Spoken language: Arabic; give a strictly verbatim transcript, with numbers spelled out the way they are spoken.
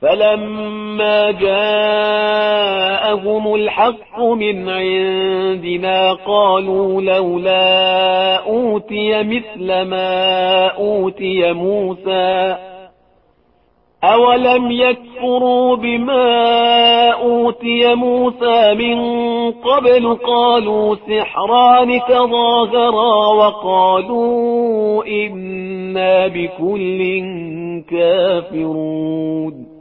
فلما جاءهم الحق من عندنا قالوا لولا أوتي مثل ما أوتي موسى أولم يكفروا بما أوتي موسى من قبل قالوا سحران تظاهرا وقالوا إنا بكل كافرون